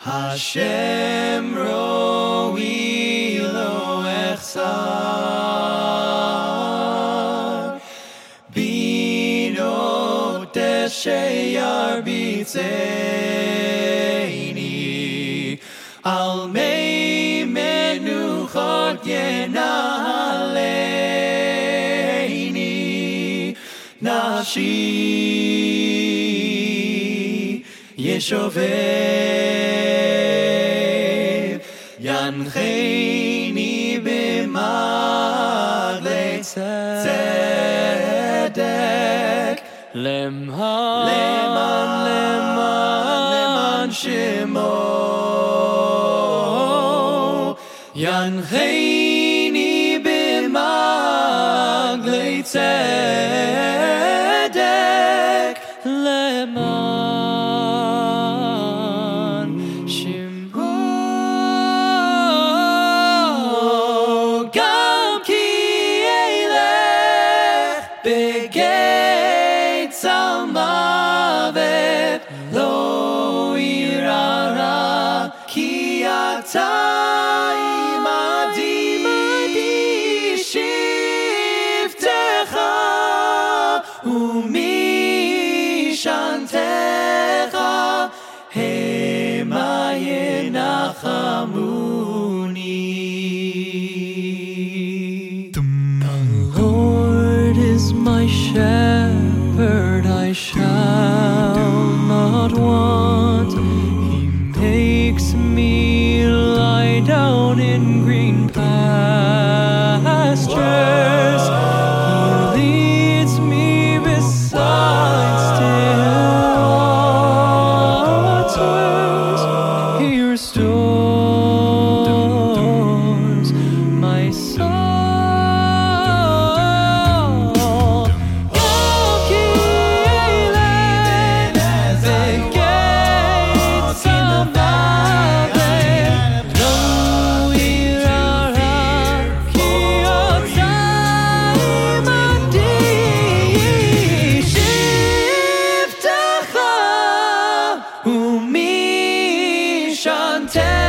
Hashem ro'i lo echsar binot sheyarbitzeini al mei menuchot yenaleini nafshi yeshovev yancheni b'maglei tzedek leman shemo yancheni b'maglei tzedek leman shemo gam ki elech begeit zalmavet lo irara ki ata imadi shiftecha umishantecha hema yenachamuni. The Lord is my shepherd, I shall not want. He makes me lie down in green pastures. He leads me beside still waters. He restores my soul. Shante